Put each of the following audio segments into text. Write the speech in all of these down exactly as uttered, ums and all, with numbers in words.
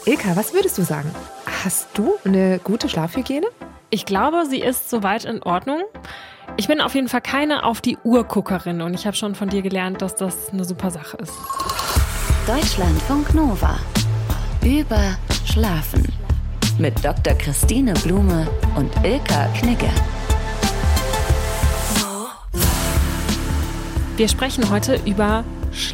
Ilka, was würdest du sagen? Hast du eine gute Schlafhygiene? Ich glaube, sie ist soweit in Ordnung. Ich bin auf jeden Fall keine Auf-die-Uhr-Guckerin und ich habe schon von dir gelernt, dass das eine super Sache ist. Deutschlandfunk Nova. Über Schlafen. Mit Doktor Christine Blume und Ilka Knigge. Wir sprechen heute über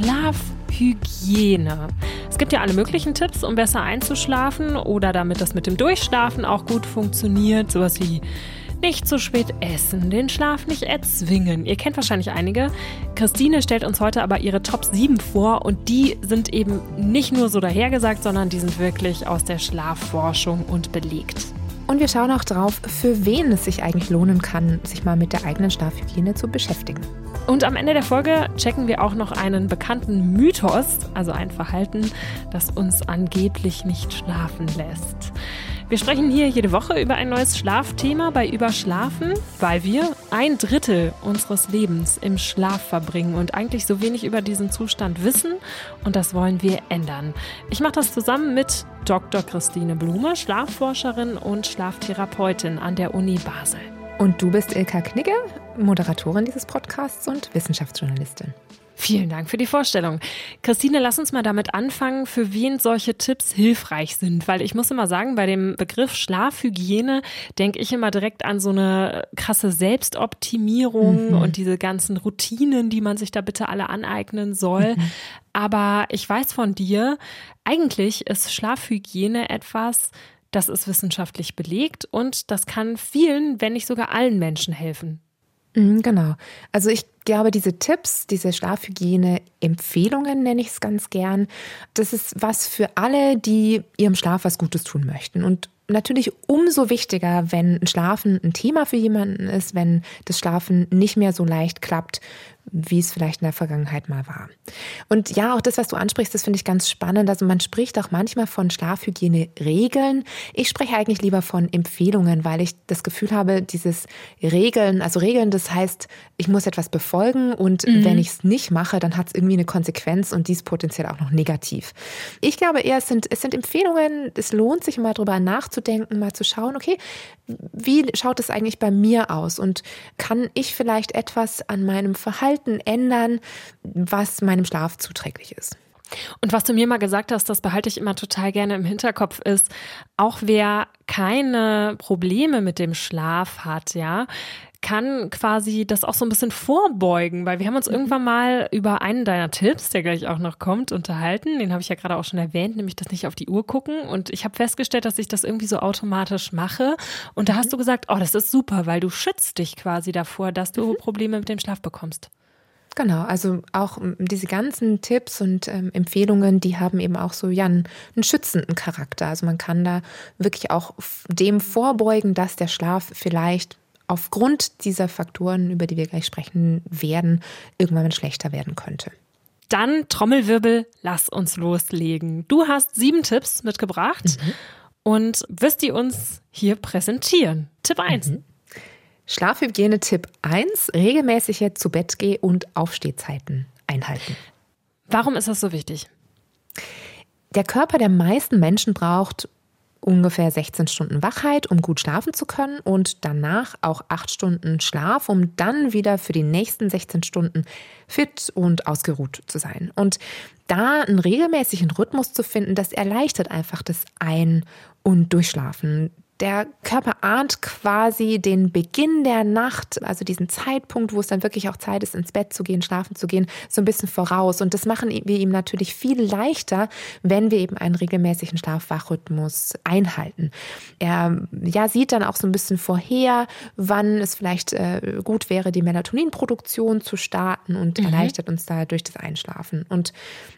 Schlafhygiene. Es gibt ja alle möglichen Tipps, um besser einzuschlafen oder damit das mit dem Durchschlafen auch gut funktioniert. Sowas wie nicht zu spät essen, den Schlaf nicht erzwingen. Ihr kennt wahrscheinlich einige. Christine stellt uns heute aber ihre Top sieben vor und die sind eben nicht nur so dahergesagt, sondern die sind wirklich aus der Schlafforschung und belegt. Und wir schauen auch drauf, für wen es sich eigentlich lohnen kann, sich mal mit der eigenen Schlafhygiene zu beschäftigen. Und am Ende der Folge checken wir auch noch einen bekannten Mythos, also ein Verhalten, das uns angeblich nicht schlafen lässt. Wir sprechen hier jede Woche über ein neues Schlafthema bei Überschlafen, weil wir ein Drittel unseres Lebens im Schlaf verbringen und eigentlich so wenig über diesen Zustand wissen. Und das wollen wir ändern. Ich mache das zusammen mit Doktor Christine Blume, Schlafforscherin und Schlaftherapeutin an der Uni Basel. Und du bist Ilka Knigge, Moderatorin dieses Podcasts und Wissenschaftsjournalistin. Vielen Dank für die Vorstellung. Christine, lass uns mal damit anfangen, für wen solche Tipps hilfreich sind. Weil ich muss immer sagen, bei dem Begriff Schlafhygiene denke ich immer direkt an so eine krasse Selbstoptimierung mhm. und diese ganzen Routinen, die man sich da bitte alle aneignen soll. Mhm. Aber ich weiß von dir, eigentlich ist Schlafhygiene etwas, das ist wissenschaftlich belegt und das kann vielen, wenn nicht sogar allen Menschen helfen. Genau. Also ich glaube, diese Tipps, diese Schlafhygiene-Empfehlungen nenne ich es ganz gern, das ist was für alle, die ihrem Schlaf was Gutes tun möchten. Und natürlich umso wichtiger, wenn Schlafen ein Thema für jemanden ist, wenn das Schlafen nicht mehr so leicht klappt, wie es vielleicht in der Vergangenheit mal war. Und ja, auch das, was du ansprichst, das finde ich ganz spannend. Also man spricht auch manchmal von Schlafhygiene-Regeln. Ich spreche eigentlich lieber von Empfehlungen, weil ich das Gefühl habe, dieses Regeln, also Regeln, das heißt, ich muss etwas befolgen und mhm. wenn ich es nicht mache, dann hat es irgendwie eine Konsequenz und dies potenziell auch noch negativ. Ich glaube eher, es sind, es sind Empfehlungen, es lohnt sich mal drüber nachzudenken, mal zu schauen, okay, wie schaut es eigentlich bei mir aus und kann ich vielleicht etwas an meinem Verhalten ändern, was meinem Schlaf zuträglich ist. Und was du mir mal gesagt hast, das behalte ich immer total gerne im Hinterkopf, ist, auch wer keine Probleme mit dem Schlaf hat, ja, kann quasi das auch so ein bisschen vorbeugen, weil wir haben uns mhm. irgendwann mal über einen deiner Tipps, der gleich auch noch kommt, unterhalten. Den habe ich ja gerade auch schon erwähnt, nämlich das nicht auf die Uhr gucken. Und ich habe festgestellt, dass ich das irgendwie so automatisch mache. Und da mhm. hast du gesagt, oh, das ist super, weil du schützt dich quasi davor, dass du mhm. Probleme mit dem Schlaf bekommst. Genau, also auch diese ganzen Tipps und ähm, Empfehlungen, die haben eben auch so ja, einen, einen schützenden Charakter. Also man kann da wirklich auch dem vorbeugen, dass der Schlaf vielleicht aufgrund dieser Faktoren, über die wir gleich sprechen werden, irgendwann mal schlechter werden könnte. Dann Trommelwirbel, lass uns loslegen. Du hast sieben Tipps mitgebracht mhm. und wirst die uns hier präsentieren. Tipp eins. Mhm. Schlafhygiene-Tipp eins, regelmäßige Zu-Bett-Geh- und Aufstehzeiten einhalten. Warum ist das so wichtig? Der Körper der meisten Menschen braucht ungefähr sechzehn Stunden Wachheit, um gut schlafen zu können und danach auch acht Stunden Schlaf, um dann wieder für die nächsten sechzehn Stunden fit und ausgeruht zu sein. Und da einen regelmäßigen Rhythmus zu finden, das erleichtert einfach das Ein- und Durchschlafen. Der Körper ahnt quasi den Beginn der Nacht, also diesen Zeitpunkt, wo es dann wirklich auch Zeit ist, ins Bett zu gehen, schlafen zu gehen, so ein bisschen voraus. Und das machen wir ihm natürlich viel leichter, wenn wir eben einen regelmäßigen Schlaf-Wach-Rhythmus einhalten. Er ja, sieht dann auch so ein bisschen vorher, wann es vielleicht äh, gut wäre, die Melatoninproduktion zu starten und mhm. erleichtert uns da durch das Einschlafen. Und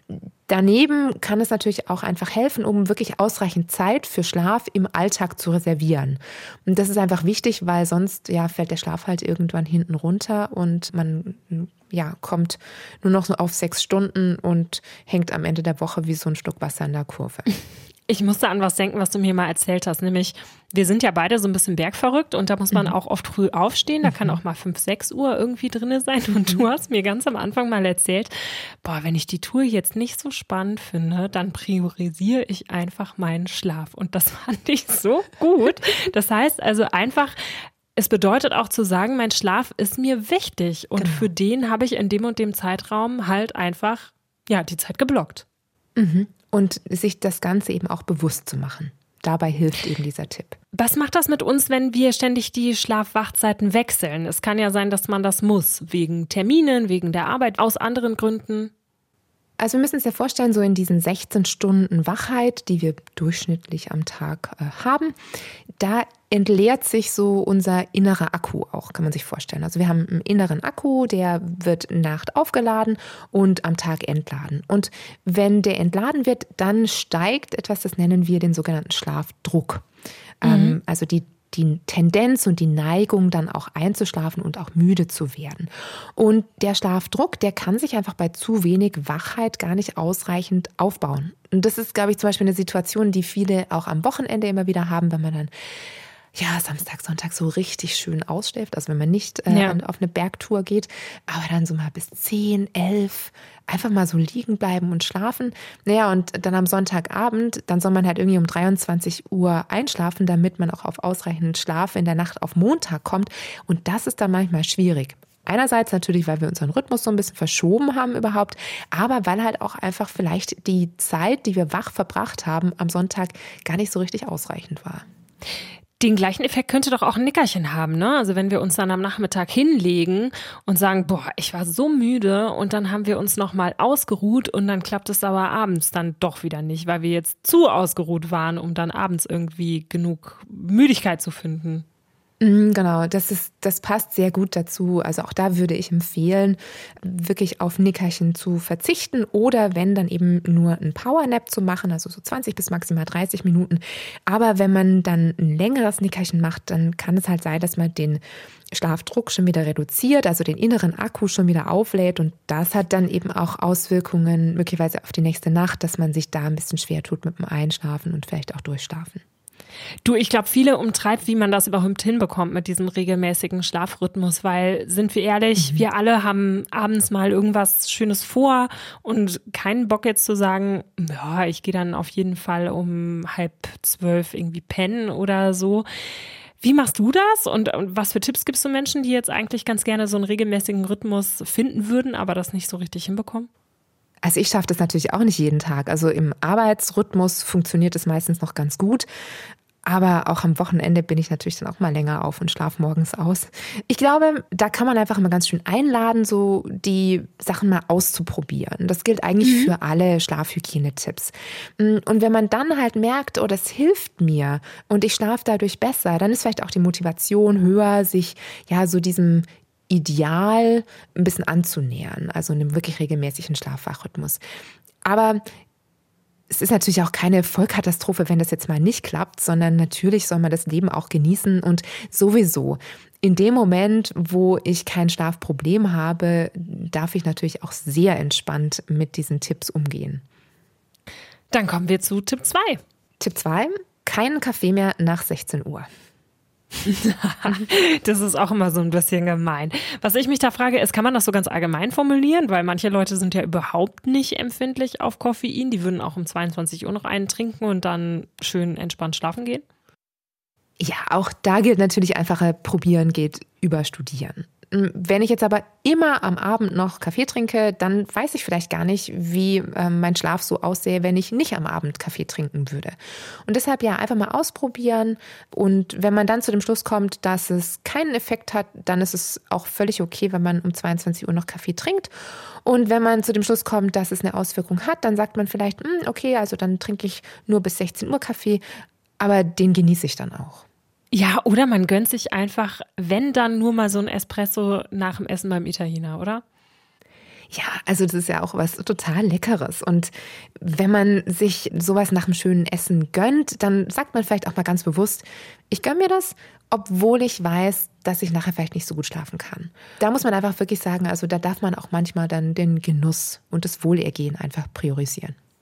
daneben kann es natürlich auch einfach helfen, um wirklich ausreichend Zeit für Schlaf im Alltag zu reservieren. Und das ist einfach wichtig, weil sonst ja, fällt der Schlaf halt irgendwann hinten runter und man ja, kommt nur noch so auf sechs Stunden und hängt am Ende der Woche wie so ein Stück Wasser in der Kurve. Ich musste an was denken, was du mir mal erzählt hast, nämlich wir sind ja beide so ein bisschen bergverrückt und da muss man mhm. auch oft früh aufstehen, da mhm. kann auch mal fünf, sechs Uhr irgendwie drin sein und du hast mir ganz am Anfang mal erzählt, boah, wenn ich die Tour jetzt nicht so spannend finde, dann priorisiere ich einfach meinen Schlaf und das fand ich so gut. Das heißt also einfach, es bedeutet auch zu sagen, mein Schlaf ist mir wichtig und genau. für den habe ich in dem und dem Zeitraum halt einfach, ja, die Zeit geblockt. Mhm. Und sich das Ganze eben auch bewusst zu machen. Dabei hilft eben dieser Tipp. Was macht das mit uns, wenn wir ständig die Schlaf-Wach-Zeiten wechseln? Es kann ja sein, dass man das muss, wegen Terminen, wegen der Arbeit, aus anderen Gründen. Also wir müssen uns ja vorstellen, so in diesen sechzehn Stunden Wachheit, die wir durchschnittlich am Tag äh, haben, da entleert sich so unser innerer Akku auch, kann man sich vorstellen. Also wir haben einen inneren Akku, der wird Nacht aufgeladen und am Tag entladen. Und wenn der entladen wird, dann steigt etwas, das nennen wir den sogenannten Schlafdruck. Mhm. Ähm, also die die Tendenz und die Neigung, dann auch einzuschlafen und auch müde zu werden. Und der Schlafdruck, der kann sich einfach bei zu wenig Wachheit gar nicht ausreichend aufbauen. Und das ist, glaube ich, zum Beispiel eine Situation, die viele auch am Wochenende immer wieder haben, wenn man dann ja, Samstag, Sonntag so richtig schön ausschläft, also wenn man nicht äh, ja. auf eine Bergtour geht, aber dann so mal bis zehn, elf einfach mal so liegen bleiben und schlafen. Naja, und dann am Sonntagabend, dann soll man halt irgendwie um dreiundzwanzig Uhr einschlafen, damit man auch auf ausreichend Schlaf in der Nacht auf Montag kommt. Und das ist dann manchmal schwierig. Einerseits natürlich, weil wir unseren Rhythmus so ein bisschen verschoben haben überhaupt, aber weil halt auch einfach vielleicht die Zeit, die wir wach verbracht haben am Sonntag, gar nicht so richtig ausreichend war. Den gleichen Effekt könnte doch auch ein Nickerchen haben, ne? Also wenn wir uns dann am Nachmittag hinlegen und sagen, boah, ich war so müde und dann haben wir uns nochmal ausgeruht und dann klappt es aber abends dann doch wieder nicht, weil wir jetzt zu ausgeruht waren, um dann abends irgendwie genug Müdigkeit zu finden. Genau, das ist, das passt sehr gut dazu. Also auch da würde ich empfehlen, wirklich auf Nickerchen zu verzichten oder wenn dann eben nur ein Powernap zu machen, also so zwanzig bis maximal dreißig Minuten. Aber wenn man dann ein längeres Nickerchen macht, dann kann es halt sein, dass man den Schlafdruck schon wieder reduziert, also den inneren Akku schon wieder auflädt und das hat dann eben auch Auswirkungen möglicherweise auf die nächste Nacht, dass man sich da ein bisschen schwer tut mit dem Einschlafen und vielleicht auch Durchschlafen. Du, ich glaube, viele umtreibt, wie man das überhaupt hinbekommt mit diesem regelmäßigen Schlafrhythmus, weil, sind wir ehrlich, mhm. wir alle haben abends mal irgendwas Schönes vor und keinen Bock jetzt zu sagen, ja, ich gehe dann auf jeden Fall um halb zwölf irgendwie pennen oder so. Wie machst du das und was für Tipps gibst du Menschen, die jetzt eigentlich ganz gerne so einen regelmäßigen Rhythmus finden würden, aber das nicht so richtig hinbekommen? Also ich schaffe das natürlich auch nicht jeden Tag. Also im Arbeitsrhythmus funktioniert es meistens noch ganz gut. Aber auch am Wochenende bin ich natürlich dann auch mal länger auf und schlafe morgens aus. Ich glaube, da kann man einfach immer ganz schön einladen, so die Sachen mal auszuprobieren. Das gilt eigentlich mhm. für alle Schlafhygienetipps. Und wenn man dann halt merkt, oh, das hilft mir und ich schlafe dadurch besser, dann ist vielleicht auch die Motivation höher, sich ja so diesem Ideal ein bisschen anzunähern, also einem wirklich regelmäßigen Schlaf-Wach-Rhythmus. Aber es ist natürlich auch keine Vollkatastrophe, wenn das jetzt mal nicht klappt, sondern natürlich soll man das Leben auch genießen und sowieso in dem Moment, wo ich kein Schlafproblem habe, darf ich natürlich auch sehr entspannt mit diesen Tipps umgehen. Dann kommen wir zu Tipp zwei. Tipp zwei, keinen Kaffee mehr nach sechzehn Uhr. Das ist auch immer so ein bisschen gemein. Was ich mich da frage, ist, kann man das so ganz allgemein formulieren? Weil manche Leute sind ja überhaupt nicht empfindlich auf Koffein. Die würden auch um zweiundzwanzig Uhr noch einen trinken und dann schön entspannt schlafen gehen. Ja, auch da gilt natürlich einfacher, probieren geht über studieren. Wenn ich jetzt aber immer am Abend noch Kaffee trinke, dann weiß ich vielleicht gar nicht, wie äh, mein Schlaf so aussähe, wenn ich nicht am Abend Kaffee trinken würde. Und deshalb ja einfach mal ausprobieren. Und wenn man dann zu dem Schluss kommt, dass es keinen Effekt hat, dann ist es auch völlig okay, wenn man um zweiundzwanzig Uhr noch Kaffee trinkt. Und wenn man zu dem Schluss kommt, dass es eine Auswirkung hat, dann sagt man vielleicht, okay, also dann trinke ich nur bis sechzehn Uhr Kaffee, aber den genieße ich dann auch. Ja, oder man gönnt sich einfach, wenn dann nur mal so ein Espresso nach dem Essen beim Italiener, oder? Ja, also das ist ja auch was total Leckeres. Und wenn man sich sowas nach einem schönen Essen gönnt, dann sagt man vielleicht auch mal ganz bewusst, ich gönne mir das, obwohl ich weiß, dass ich nachher vielleicht nicht so gut schlafen kann. Da muss man einfach wirklich sagen, also da darf man auch manchmal dann den Genuss und das Wohlergehen einfach priorisieren.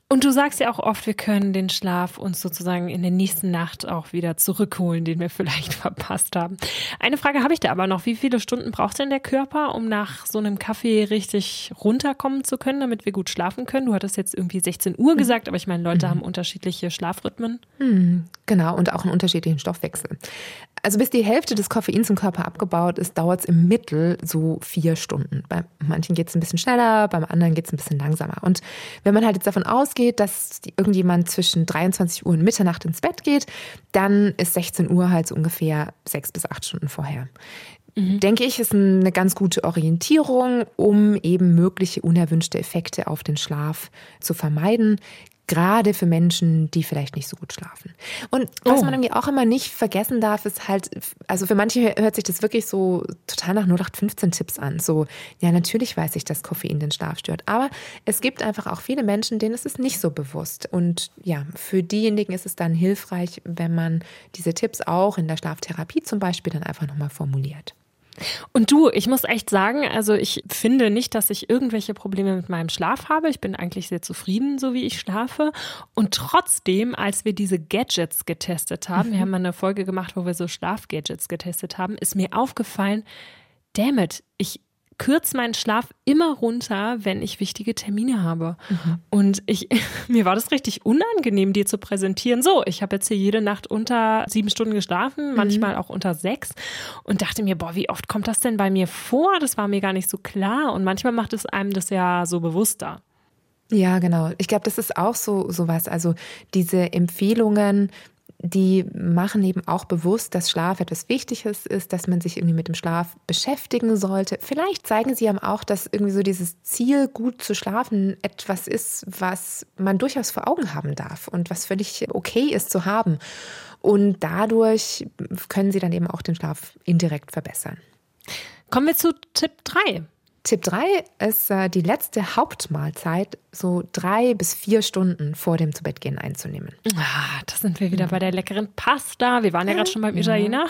Und du sagst ja auch oft, wir können den Schlaf uns sozusagen in der nächsten Nacht auch wieder zurückholen, den wir vielleicht verpasst haben. Eine Frage habe ich da aber noch. Wie viele Stunden braucht denn der Körper, um nach so einem Kaffee richtig runterkommen zu können, damit wir gut schlafen können? Du hattest jetzt irgendwie sechzehn Uhr gesagt, aber ich meine, Leute mhm. haben unterschiedliche Schlafrhythmen. Mhm, genau, und auch einen unterschiedlichen Stoffwechsel. Also bis die Hälfte des Koffeins im Körper abgebaut ist, dauert es im Mittel so vier Stunden. Bei manchen geht es ein bisschen schneller, beim anderen geht es ein bisschen langsamer. Und wenn man halt jetzt davon ausgeht, dass irgendjemand zwischen dreiundzwanzig Uhr und Mitternacht ins Bett geht, dann ist sechzehn Uhr halt so ungefähr sechs bis acht Stunden vorher. Mhm. Denke ich, ist eine ganz gute Orientierung, um eben mögliche unerwünschte Effekte auf den Schlaf zu vermeiden. Gerade für Menschen, die vielleicht nicht so gut schlafen. Und was oh. man irgendwie auch immer nicht vergessen darf, ist halt, also für manche hört sich das wirklich so total nach null acht fünfzehn Tipps an. So, ja, natürlich weiß ich, dass Koffein den Schlaf stört. Aber es gibt einfach auch viele Menschen, denen ist es nicht so bewusst. Und ja, für diejenigen ist es dann hilfreich, wenn man diese Tipps auch in der Schlaftherapie zum Beispiel dann einfach nochmal formuliert. Und du, ich muss echt sagen, also ich finde nicht, dass ich irgendwelche Probleme mit meinem Schlaf habe. Ich bin eigentlich sehr zufrieden, so wie ich schlafe. Und trotzdem, als wir diese Gadgets getestet haben, mhm. wir haben mal eine Folge gemacht, wo wir so Schlafgadgets getestet haben, ist mir aufgefallen, damn it, ich kürze meinen Schlaf immer runter, wenn ich wichtige Termine habe. Mhm. Und ich, mir war das richtig unangenehm, dir zu präsentieren. So, ich habe jetzt hier jede Nacht unter sieben Stunden geschlafen, mhm. manchmal auch unter sechs und dachte mir, boah, wie oft kommt das denn bei mir vor? Das war mir gar nicht so klar. Und manchmal macht es einem das ja so bewusster. Ja, genau. Ich glaube, das ist auch so sowas. Also diese Empfehlungen, die machen eben auch bewusst, dass Schlaf etwas Wichtiges ist, dass man sich irgendwie mit dem Schlaf beschäftigen sollte. Vielleicht zeigen sie einem auch, dass irgendwie so dieses Ziel, gut zu schlafen, etwas ist, was man durchaus vor Augen haben darf und was völlig okay ist zu haben. Und dadurch können sie dann eben auch den Schlaf indirekt verbessern. Kommen wir zu Tipp drei. Tipp drei ist äh, die letzte Hauptmahlzeit so drei bis vier Stunden vor dem Zubettgehen einzunehmen. Ah, da sind wir wieder mhm. bei der leckeren Pasta. Wir waren ja gerade schon beim Italiener.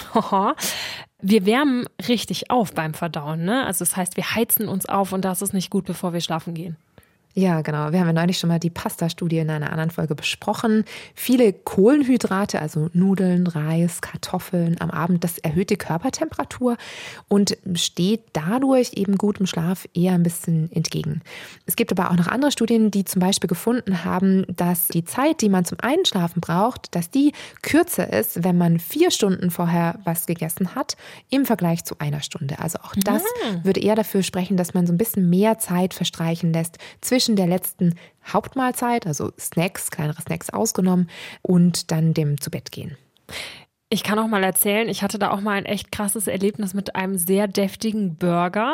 Wir wärmen richtig auf beim Verdauen, ne? Also das heißt, wir heizen uns auf und das ist nicht gut, bevor wir schlafen gehen. Ja, genau. Wir haben ja neulich schon mal die Pasta-Studie in einer anderen Folge besprochen. Viele Kohlenhydrate, also Nudeln, Reis, Kartoffeln am Abend, das erhöht die Körpertemperatur und steht dadurch eben gutem Schlaf eher ein bisschen entgegen. Es gibt aber auch noch andere Studien, die zum Beispiel gefunden haben, dass die Zeit, die man zum Einschlafen braucht, dass die kürzer ist, wenn man vier Stunden vorher was gegessen hat, im Vergleich zu einer Stunde. Also auch das mhm. würde eher dafür sprechen, dass man so ein bisschen mehr Zeit verstreichen lässt zwischen der letzten Hauptmahlzeit, also Snacks, kleinere Snacks ausgenommen, und dann dem Zubettgehen. Ich kann auch mal erzählen, ich hatte da auch mal ein echt krasses Erlebnis mit einem sehr deftigen Burger.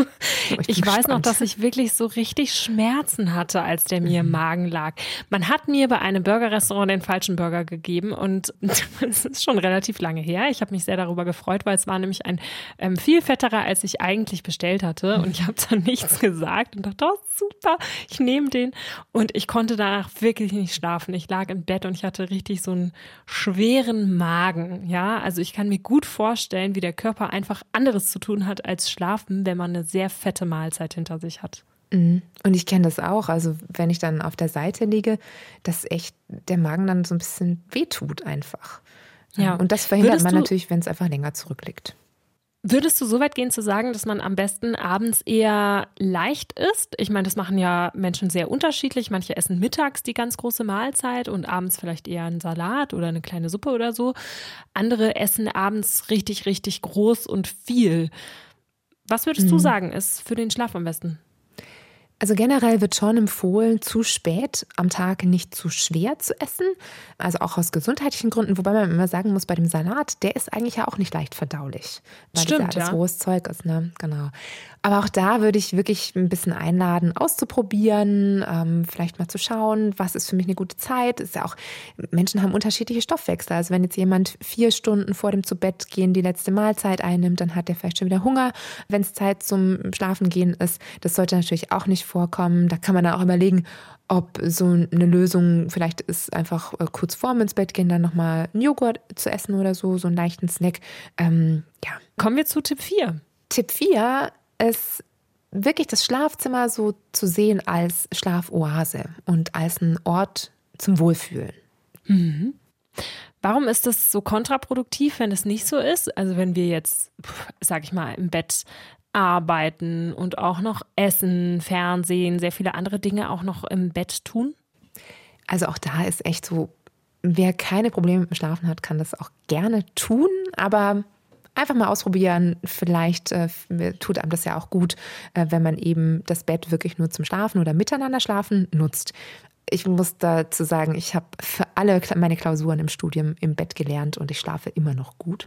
Ich, ich weiß noch, dass ich wirklich so richtig Schmerzen hatte, als der mir im Magen lag. Man hat mir bei einem Burgerrestaurant den falschen Burger gegeben und es ist schon relativ lange her. Ich habe mich sehr darüber gefreut, weil es war nämlich ein ähm, viel fetterer, als ich eigentlich bestellt hatte. Und ich habe dann nichts gesagt und dachte, oh super, ich nehme den. Und ich konnte danach wirklich nicht schlafen. Ich lag im Bett und ich hatte richtig so einen schweren Magen. Ja, also ich kann mir gut vorstellen, wie der Körper einfach anderes zu tun hat als schlafen, wenn man eine sehr fette Mahlzeit hinter sich hat. Und ich kenne das auch. Also wenn ich dann auf der Seite liege, dass echt der Magen dann so ein bisschen wehtut einfach. Ja. Und das verhindert Würdest man natürlich, wenn es einfach länger zurückliegt. Würdest du so weit gehen zu sagen, dass man am besten abends eher leicht isst? Ich meine, das machen ja Menschen sehr unterschiedlich. Manche essen mittags die ganz große Mahlzeit und abends vielleicht eher einen Salat oder eine kleine Suppe oder so. Andere essen abends richtig, richtig groß und viel. Was würdest mhm. du sagen, ist für den Schlaf am besten? Also generell wird schon empfohlen, zu spät am Tag nicht zu schwer zu essen. Also auch aus gesundheitlichen Gründen. Wobei man immer sagen muss, bei dem Salat, der ist eigentlich ja auch nicht leicht verdaulich. Weil Stimmt, das ja alles ja. rohes Zeug ist, ne? Genau. Aber auch da würde ich wirklich ein bisschen einladen, auszuprobieren, ähm, vielleicht mal zu schauen, was ist für mich eine gute Zeit. Ist ja auch, Menschen haben unterschiedliche Stoffwechsel. Also wenn jetzt jemand vier Stunden vor dem Zubettgehen die letzte Mahlzeit einnimmt, dann hat der vielleicht schon wieder Hunger, wenn es Zeit zum Schlafengehen ist. Das sollte natürlich auch nicht vorkommen. Da kann man dann auch überlegen, ob so eine Lösung vielleicht ist, einfach kurz vorm ins Bett gehen, dann nochmal einen Joghurt zu essen oder so, so einen leichten Snack. Ähm, ja. Kommen wir zu Tipp vier. Tipp vier ist wirklich das Schlafzimmer so zu sehen als Schlafoase und als ein Ort zum Wohlfühlen. Mhm. Warum ist das so kontraproduktiv, wenn es nicht so ist? Also wenn wir jetzt, sag ich mal, im Bett arbeiten und auch noch essen, Fernsehen, sehr viele andere Dinge auch noch im Bett tun? Also auch da ist echt so, wer keine Probleme mit dem Schlafen hat, kann das auch gerne tun, aber einfach mal ausprobieren. Vielleicht äh, tut einem das ja auch gut, äh, wenn man eben das Bett wirklich nur zum Schlafen oder miteinander schlafen nutzt. Ich muss dazu sagen, ich habe für alle meine Klausuren im Studium im Bett gelernt und ich schlafe immer noch gut.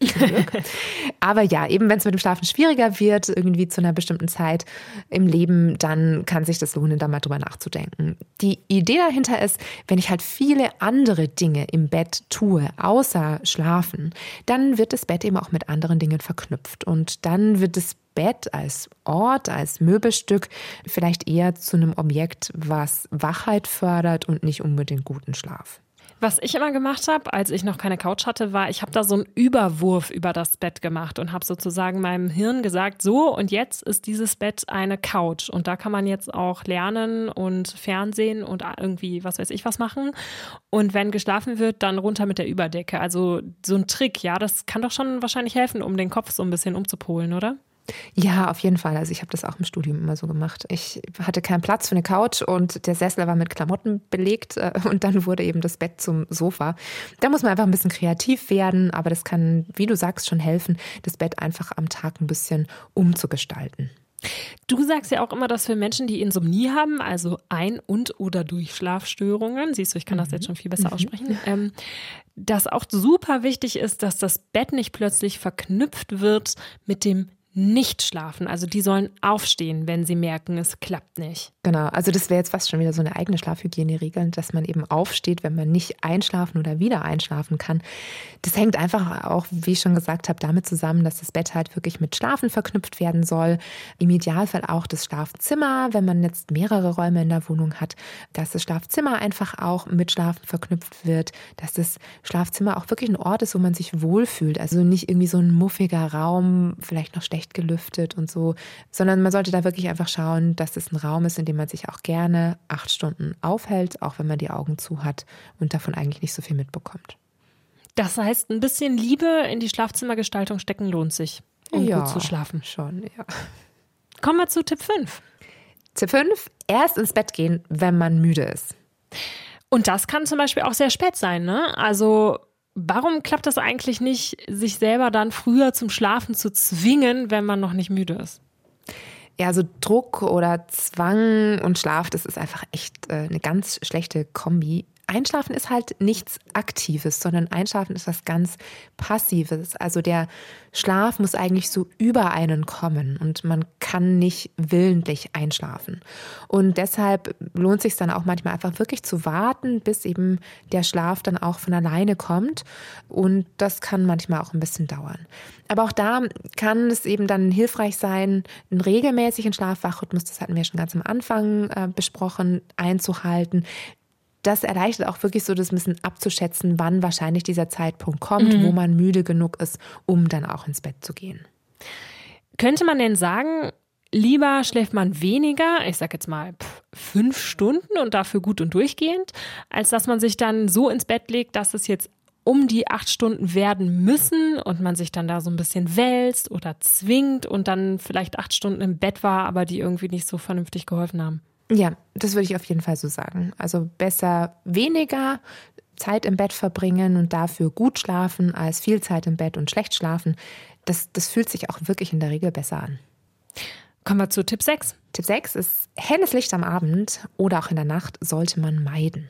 Aber ja, eben wenn es mit dem Schlafen schwieriger wird, irgendwie zu einer bestimmten Zeit im Leben, dann kann sich das lohnen, da mal drüber nachzudenken. Die Idee dahinter ist, wenn ich halt viele andere Dinge im Bett tue, außer schlafen, dann wird das Bett eben auch mit anderen Dingen verknüpft und dann wird das Bett als Ort, als Möbelstück vielleicht eher zu einem Objekt, was Wachheit fördert und nicht unbedingt guten Schlaf. Was ich immer gemacht habe, als ich noch keine Couch hatte, war, ich habe da so einen Überwurf über das Bett gemacht und habe sozusagen meinem Hirn gesagt, so und jetzt ist dieses Bett eine Couch und da kann man jetzt auch lernen und Fernsehen und irgendwie was weiß ich was machen und wenn geschlafen wird, dann runter mit der Überdecke. Also so ein Trick, ja, das kann doch schon wahrscheinlich helfen, um den Kopf so ein bisschen umzupolen, oder? Ja, auf jeden Fall. Also ich habe das auch im Studium immer so gemacht. Ich hatte keinen Platz für eine Couch und der Sessel war mit Klamotten belegt und dann wurde eben das Bett zum Sofa. Da muss man einfach ein bisschen kreativ werden, aber das kann, wie du sagst, schon helfen, das Bett einfach am Tag ein bisschen umzugestalten. Du sagst ja auch immer, dass für Menschen, die Insomnie haben, also Ein- und oder Durchschlafstörungen, siehst du, ich kann das jetzt schon viel besser aussprechen, ähm, dass auch super wichtig ist, dass das Bett nicht plötzlich verknüpft wird mit dem Nicht-Schlafen. Also die sollen aufstehen, wenn sie merken, es klappt nicht. Genau, also das wäre jetzt fast schon wieder so eine eigene Schlafhygiene-Regel, dass man eben aufsteht, wenn man nicht einschlafen oder wieder einschlafen kann. Das hängt einfach auch, wie ich schon gesagt habe, damit zusammen, dass das Bett halt wirklich mit Schlafen verknüpft werden soll. Im Idealfall auch das Schlafzimmer, wenn man jetzt mehrere Räume in der Wohnung hat, dass das Schlafzimmer einfach auch mit Schlafen verknüpft wird, dass das Schlafzimmer auch wirklich ein Ort ist, wo man sich wohlfühlt. Also nicht irgendwie so ein muffiger Raum, vielleicht noch schlecht gelüftet und so, sondern man sollte da wirklich einfach schauen, dass es ein Raum ist, in dem man sich auch gerne acht Stunden aufhält, auch wenn man die Augen zu hat und davon eigentlich nicht so viel mitbekommt. Das heißt, ein bisschen Liebe in die Schlafzimmergestaltung stecken lohnt sich, um ja, gut zu schlafen. Schon, ja. Kommen wir zu Tipp fünf. Tipp fünf, erst ins Bett gehen, wenn man müde ist. Und das kann zum Beispiel auch sehr spät sein, ne? Also warum klappt das eigentlich nicht, sich selber dann früher zum Schlafen zu zwingen, wenn man noch nicht müde ist? Ja, so Druck oder Zwang und Schlaf, das ist einfach echt äh, eine ganz schlechte Kombi. Einschlafen ist halt nichts Aktives, sondern Einschlafen ist was ganz Passives. Also der Schlaf muss eigentlich so über einen kommen und man kann nicht willentlich einschlafen. Und deshalb lohnt es sich dann auch manchmal einfach wirklich zu warten, bis eben der Schlaf dann auch von alleine kommt. Und das kann manchmal auch ein bisschen dauern. Aber auch da kann es eben dann hilfreich sein, einen regelmäßigen Schlaf-Wach-Rhythmus, das hatten wir schon ganz am Anfang äh, besprochen, einzuhalten. Das erleichtert auch wirklich so das ein bisschen abzuschätzen, wann wahrscheinlich dieser Zeitpunkt kommt, mhm. wo man müde genug ist, um dann auch ins Bett zu gehen. Könnte man denn sagen, lieber schläft man weniger, ich sag jetzt mal pff, fünf Stunden und dafür gut und durchgehend, als dass man sich dann so ins Bett legt, dass es jetzt um die acht Stunden werden müssen und man sich dann da so ein bisschen wälzt oder zwingt und dann vielleicht acht Stunden im Bett war, aber die irgendwie nicht so vernünftig geholfen haben? Ja, das würde ich auf jeden Fall so sagen. Also besser weniger Zeit im Bett verbringen und dafür gut schlafen, als viel Zeit im Bett und schlecht schlafen. Das, das fühlt sich auch wirklich in der Regel besser an. Kommen wir zu Tipp sechs. Tipp sechs ist, helles Licht am Abend oder auch in der Nacht sollte man meiden.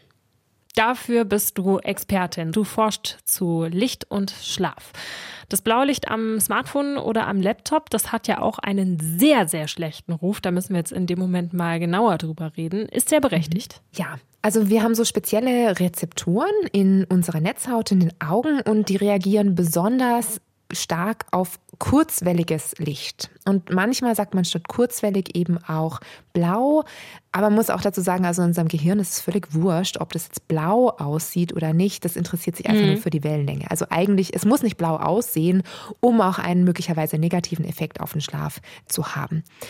Dafür bist du Expertin. Du forschst zu Licht und Schlaf. Das Blaulicht am Smartphone oder am Laptop, das hat ja auch einen sehr, sehr schlechten Ruf. Da müssen wir jetzt in dem Moment mal genauer drüber reden. Ist sehr berechtigt? Ja, also wir haben so spezielle Rezeptoren in unserer Netzhaut, in den Augen und die reagieren besonders stark auf kurzwelliges Licht. Und manchmal sagt man statt kurzwellig eben auch blau. Aber man muss auch dazu sagen, also in unserem Gehirn ist es völlig wurscht, ob das jetzt blau aussieht oder nicht. Das interessiert sich einfach mhm. nur für die Wellenlänge. Also eigentlich, es muss nicht blau aussehen, um auch einen möglicherweise negativen Effekt auf den Schlaf zu haben.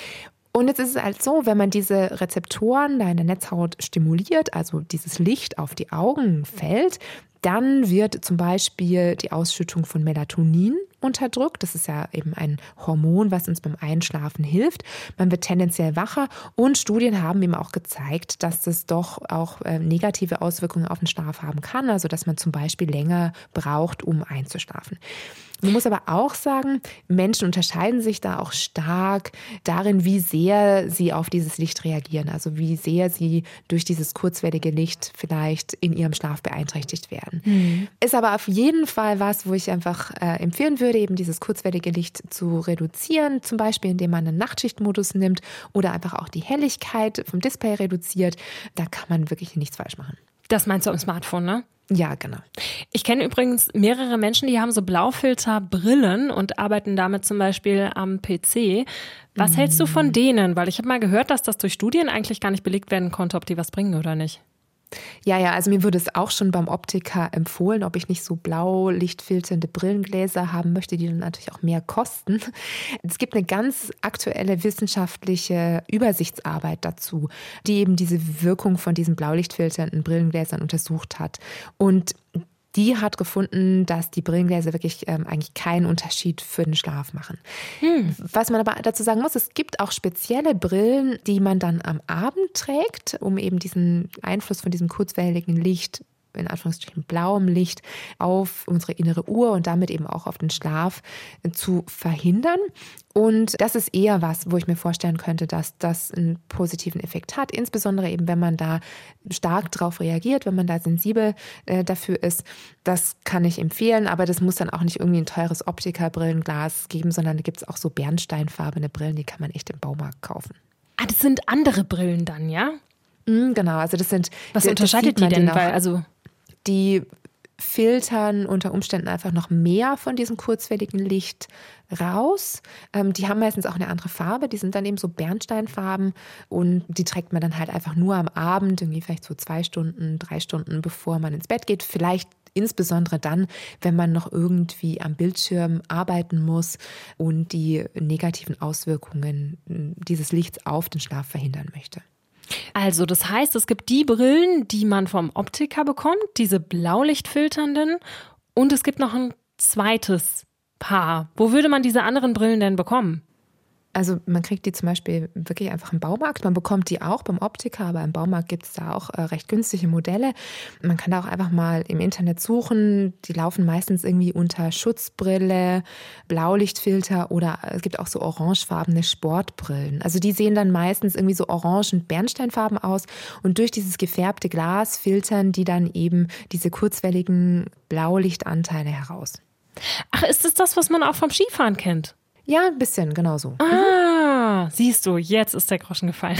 Und jetzt ist es halt so, wenn man diese Rezeptoren da in der Netzhaut stimuliert, also dieses Licht auf die Augen fällt, dann wird zum Beispiel die Ausschüttung von Melatonin unterdrückt. Das ist ja eben ein Hormon, was uns beim Einschlafen hilft. Man wird tendenziell wacher und Studien haben eben auch gezeigt, dass das doch auch äh, negative Auswirkungen auf den Schlaf haben kann. Also dass man zum Beispiel länger braucht, um einzuschlafen. Man muss aber auch sagen, Menschen unterscheiden sich da auch stark darin, wie sehr sie auf dieses Licht reagieren. Also wie sehr sie durch dieses kurzwellige Licht vielleicht in ihrem Schlaf beeinträchtigt werden. Mhm. Ist aber auf jeden Fall was, wo ich einfach äh, empfehlen würde, eben dieses kurzwellige Licht zu reduzieren. Zum Beispiel, indem man einen Nachtschichtmodus nimmt oder einfach auch die Helligkeit vom Display reduziert. Da kann man wirklich nichts falsch machen. Das meinst du am Smartphone, ne? Ja, genau. Ich kenne übrigens mehrere Menschen, die haben so Blaufilterbrillen und arbeiten damit zum Beispiel am P C. Was mm. hältst du von denen? Weil ich habe mal gehört, dass das durch Studien eigentlich gar nicht belegt werden konnte, ob die was bringen oder nicht. Ja, ja, also mir wurde es auch schon beim Optiker empfohlen, ob ich nicht so blau lichtfilternde Brillengläser haben möchte, die dann natürlich auch mehr kosten. Es gibt eine ganz aktuelle wissenschaftliche Übersichtsarbeit dazu, die eben diese Wirkung von diesen blaulichtfilternden Brillengläsern untersucht hat. Und die hat gefunden, dass die Brillengläser wirklich ähm, eigentlich keinen Unterschied für den Schlaf machen. Hm. Was man aber dazu sagen muss, es gibt auch spezielle Brillen, die man dann am Abend trägt, um eben diesen Einfluss von diesem kurzwelligen Licht, in Anführungsstrichen blauem Licht, auf unsere innere Uhr und damit eben auch auf den Schlaf zu verhindern. Und das ist eher was, wo ich mir vorstellen könnte, dass das einen positiven Effekt hat, insbesondere eben, wenn man da stark drauf reagiert, wenn man da sensibel äh, dafür ist. Das kann ich empfehlen, aber das muss dann auch nicht irgendwie ein teures Optiker-Brillenglas geben, sondern da gibt es auch so bernsteinfarbene Brillen, die kann man echt im Baumarkt kaufen. Ah, das sind andere Brillen dann, ja? Mhm, genau, also das sind... Was unterscheidet die denn? Weil, also die filtern unter Umständen einfach noch mehr von diesem kurzwelligen Licht raus. Ähm, die haben meistens auch eine andere Farbe, die sind dann eben so Bernsteinfarben und die trägt man dann halt einfach nur am Abend, irgendwie vielleicht so zwei Stunden, drei Stunden, bevor man ins Bett geht. Vielleicht insbesondere dann, wenn man noch irgendwie am Bildschirm arbeiten muss und die negativen Auswirkungen dieses Lichts auf den Schlaf verhindern möchte. Also das heißt, es gibt die Brillen, die man vom Optiker bekommt, diese blaulichtfilternden, und es gibt noch ein zweites Paar. Wo würde man diese anderen Brillen denn bekommen? Also man kriegt die zum Beispiel wirklich einfach im Baumarkt. Man bekommt die auch beim Optiker, aber im Baumarkt gibt es da auch äh, recht günstige Modelle. Man kann da auch einfach mal im Internet suchen. Die laufen meistens irgendwie unter Schutzbrille, Blaulichtfilter oder es gibt auch so orangefarbene Sportbrillen. Also die sehen dann meistens irgendwie so orange- und bernsteinfarben aus und durch dieses gefärbte Glas filtern die dann eben diese kurzwelligen Blaulichtanteile heraus. Ach, ist es das, was man auch vom Skifahren kennt? Ja, ein bisschen, genau so. Ah, siehst du, jetzt ist der Groschen gefallen.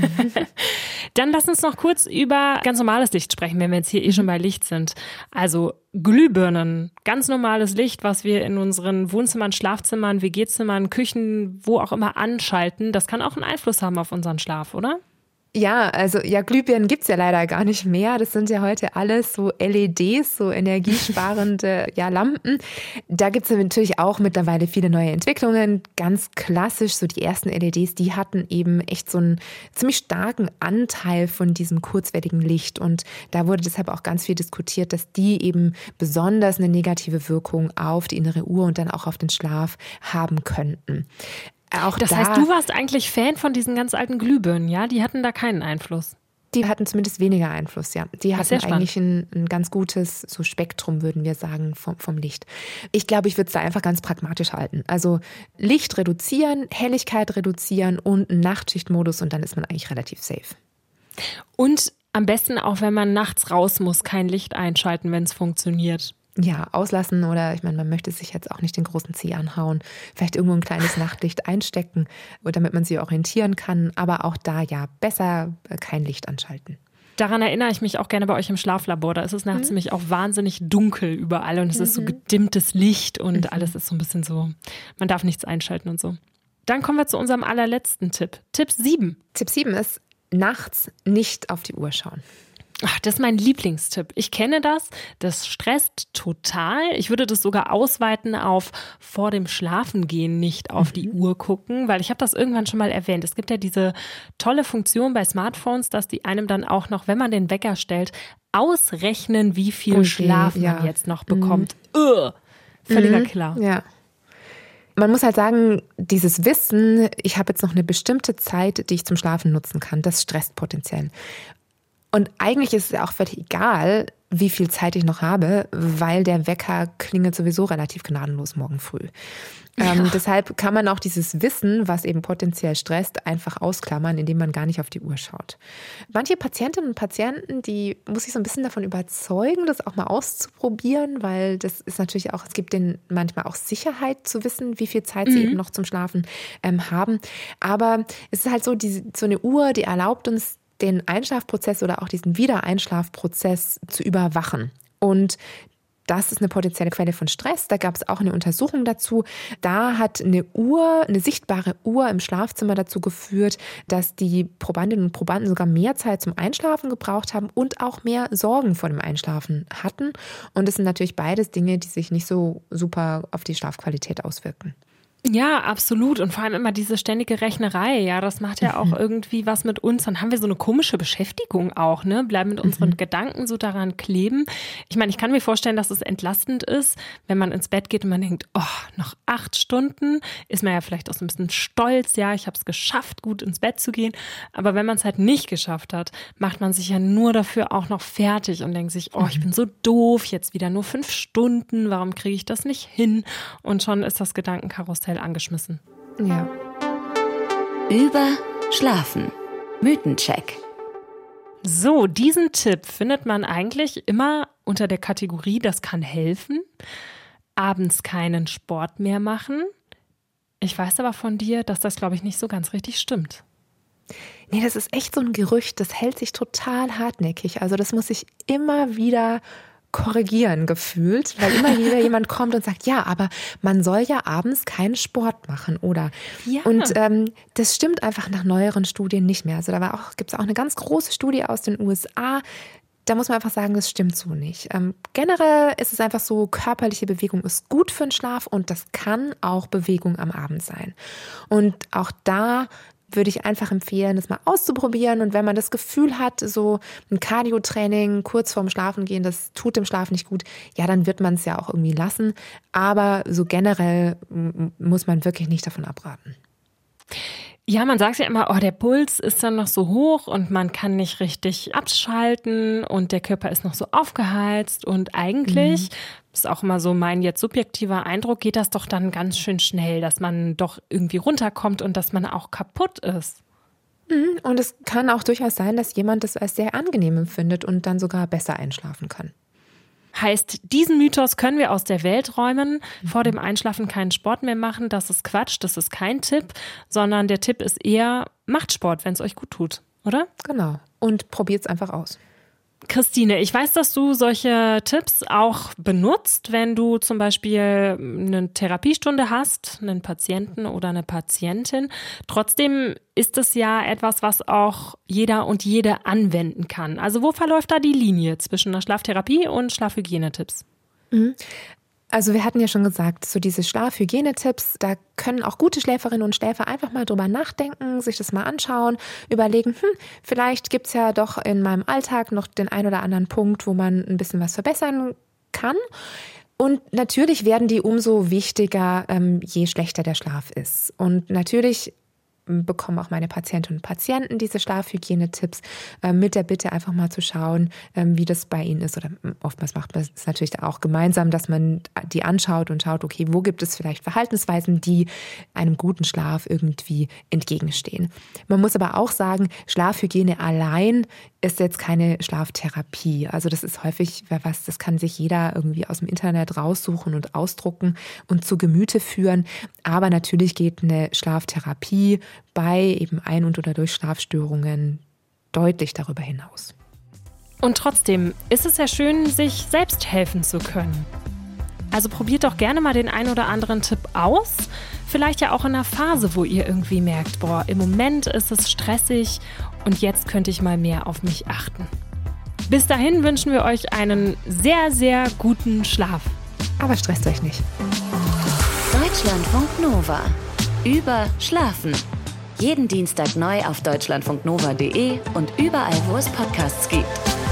Dann lass uns noch kurz über ganz normales Licht sprechen, wenn wir jetzt hier eh schon bei Licht sind. Also Glühbirnen, ganz normales Licht, was wir in unseren Wohnzimmern, Schlafzimmern, W G-Zimmern, Küchen, wo auch immer anschalten, das kann auch einen Einfluss haben auf unseren Schlaf, oder? Ja, also ja, Glühbirnen gibt's ja leider gar nicht mehr. Das sind ja heute alles so L E Ds, so energiesparende ja, Lampen. Da gibt's natürlich auch mittlerweile viele neue Entwicklungen. Ganz klassisch, so die ersten L E Ds, die hatten eben echt so einen ziemlich starken Anteil von diesem kurzwelligen Licht. Und da wurde deshalb auch ganz viel diskutiert, dass die eben besonders eine negative Wirkung auf die innere Uhr und dann auch auf den Schlaf haben könnten. Auch das da, heißt, du warst eigentlich Fan von diesen ganz alten Glühbirnen, ja? Die hatten da keinen Einfluss. Die hatten zumindest weniger Einfluss, ja. Die hatten eigentlich ein, ein ganz gutes so Spektrum, würden wir sagen, vom, vom Licht. Ich glaube, ich würde es da einfach ganz pragmatisch halten. Also Licht reduzieren, Helligkeit reduzieren und einen Nachtschichtmodus und dann ist man eigentlich relativ safe. Und am besten auch, wenn man nachts raus muss, kein Licht einschalten, wenn es funktioniert. Ja, auslassen oder ich meine, man möchte sich jetzt auch nicht den großen Zeh anhauen. Vielleicht irgendwo ein kleines Nachtlicht einstecken, damit man sich orientieren kann. Aber auch da ja, besser kein Licht anschalten. Daran erinnere ich mich auch gerne bei euch im Schlaflabor. Da ist es nachts mhm. nämlich auch wahnsinnig dunkel überall und es mhm. ist so gedimmtes Licht und mhm. alles ist so ein bisschen so, man darf nichts einschalten und so. Dann kommen wir zu unserem allerletzten Tipp. Tipp sieben. Tipp sieben ist, nachts nicht auf die Uhr schauen. Ach, das ist mein Lieblingstipp. Ich kenne das, das stresst total. Ich würde das sogar ausweiten auf vor dem Schlafengehen nicht auf die Uhr gucken, weil ich habe das irgendwann schon mal erwähnt. Es gibt ja diese tolle Funktion bei Smartphones, dass die einem dann auch noch, wenn man den Wecker stellt, ausrechnen, wie viel okay, Schlaf man ja. jetzt noch bekommt. Mhm. Ugh, völliger mhm. Killer. Ja. Man muss halt sagen, dieses Wissen, ich habe jetzt noch eine bestimmte Zeit, die ich zum Schlafen nutzen kann, das stresst potenziell. Und eigentlich ist es ja auch völlig egal, wie viel Zeit ich noch habe, weil der Wecker klingelt sowieso relativ gnadenlos morgen früh. Ja. Ähm, deshalb kann man auch dieses Wissen, was eben potenziell stresst, einfach ausklammern, indem man gar nicht auf die Uhr schaut. Manche Patientinnen und Patienten, die muss ich so ein bisschen davon überzeugen, das auch mal auszuprobieren, weil das ist natürlich auch, es gibt denen manchmal auch Sicherheit zu wissen, wie viel Zeit mhm. sie eben noch zum Schlafen ähm, haben. Aber es ist halt so, die, so eine Uhr, die erlaubt uns, den Einschlafprozess oder auch diesen Wiedereinschlafprozess zu überwachen. Und das ist eine potenzielle Quelle von Stress. Da gab es auch eine Untersuchung dazu. Da hat eine Uhr, eine sichtbare Uhr im Schlafzimmer dazu geführt, dass die Probandinnen und Probanden sogar mehr Zeit zum Einschlafen gebraucht haben und auch mehr Sorgen vor dem Einschlafen hatten. Und das sind natürlich beides Dinge, die sich nicht so super auf die Schlafqualität auswirken. Ja, absolut. Und vor allem immer diese ständige Rechnerei. Ja, das macht ja auch mhm. irgendwie was mit uns. Dann haben wir so eine komische Beschäftigung auch, ne? Bleiben mit unseren mhm. Gedanken so daran kleben. Ich meine, ich kann mir vorstellen, dass es entlastend ist, wenn man ins Bett geht und man denkt, oh, noch acht Stunden, ist man ja vielleicht auch so ein bisschen stolz. Ja, ich habe es geschafft, gut ins Bett zu gehen. Aber wenn man es halt nicht geschafft hat, macht man sich ja nur dafür auch noch fertig und denkt sich, oh, ich bin so doof, jetzt wieder nur fünf Stunden, warum kriege ich das nicht hin? Und schon ist das Gedankenkarussell angeschmissen. Ja. Über Schlafen. Mythencheck. So, diesen Tipp findet man eigentlich immer unter der Kategorie, das kann helfen. Abends keinen Sport mehr machen. Ich weiß aber von dir, dass das, glaube ich, nicht so ganz richtig stimmt. Nee, das ist echt so ein Gerücht, das hält sich total hartnäckig. Also das muss ich immer wieder korrigieren gefühlt, weil immer wieder jemand kommt und sagt, ja, aber man soll ja abends keinen Sport machen, oder? Ja. Und ähm, das stimmt einfach nach neueren Studien nicht mehr. Also da war auch, gibt es auch eine ganz große Studie aus den U S A. Da muss man einfach sagen, das stimmt so nicht. Ähm, generell ist es einfach so, körperliche Bewegung ist gut für den Schlaf und das kann auch Bewegung am Abend sein. Und auch da würde ich einfach empfehlen, das mal auszuprobieren. Und wenn man das Gefühl hat, so ein Cardio-Training kurz vorm Schlafengehen, das tut dem Schlaf nicht gut, ja, dann wird man es ja auch irgendwie lassen. Aber so generell m- muss man wirklich nicht davon abraten. Ja, man sagt ja immer, oh, der Puls ist dann noch so hoch und man kann nicht richtig abschalten und der Körper ist noch so aufgeheizt und eigentlich, mhm. ist auch immer so mein jetzt subjektiver Eindruck, geht das doch dann ganz schön schnell, dass man doch irgendwie runterkommt und dass man auch kaputt ist. Mhm. Und es kann auch durchaus sein, dass jemand das als sehr angenehm empfindet und dann sogar besser einschlafen kann. Heißt, diesen Mythos können wir aus der Welt räumen, vor dem Einschlafen keinen Sport mehr machen, das ist Quatsch, das ist kein Tipp, sondern der Tipp ist eher, macht Sport, wenn es euch gut tut, oder? Genau, und probiert es einfach aus. Christine, ich weiß, dass du solche Tipps auch benutzt, wenn du zum Beispiel eine Therapiestunde hast, einen Patienten oder eine Patientin. Trotzdem ist es ja etwas, was auch jeder und jede anwenden kann. Also wo verläuft da die Linie zwischen einer Schlaftherapie und Schlafhygienetipps? Mhm. Also wir hatten ja schon gesagt, so diese Schlafhygienetipps, da können auch gute Schläferinnen und Schläfer einfach mal drüber nachdenken, sich das mal anschauen, überlegen, hm, vielleicht gibt's ja doch in meinem Alltag noch den ein oder anderen Punkt, wo man ein bisschen was verbessern kann. Und natürlich werden die umso wichtiger, je schlechter der Schlaf ist. Und natürlich bekommen auch meine Patientinnen und Patienten diese Schlafhygienetipps äh, mit der Bitte einfach mal zu schauen, ähm, wie das bei ihnen ist. Oder oftmals macht man es natürlich auch gemeinsam, dass man die anschaut und schaut, okay, wo gibt es vielleicht Verhaltensweisen, die einem guten Schlaf irgendwie entgegenstehen. Man muss aber auch sagen, Schlafhygiene allein ist jetzt keine Schlaftherapie. Also das ist häufig was, das kann sich jeder irgendwie aus dem Internet raussuchen und ausdrucken und zu Gemüte führen. Aber natürlich geht eine Schlaftherapie bei eben Ein- und oder durch Schlafstörungen deutlich darüber hinaus. Und trotzdem ist es ja schön, sich selbst helfen zu können. Also probiert doch gerne mal den ein oder anderen Tipp aus. Vielleicht ja auch in einer Phase, wo ihr irgendwie merkt, boah, im Moment ist es stressig und jetzt könnte ich mal mehr auf mich achten. Bis dahin wünschen wir euch einen sehr, sehr guten Schlaf. Aber stresst euch nicht. Deutschlandfunk Nova. Über Schlafen. Jeden Dienstag neu auf deutschlandfunknova punkt de und überall, wo es Podcasts gibt.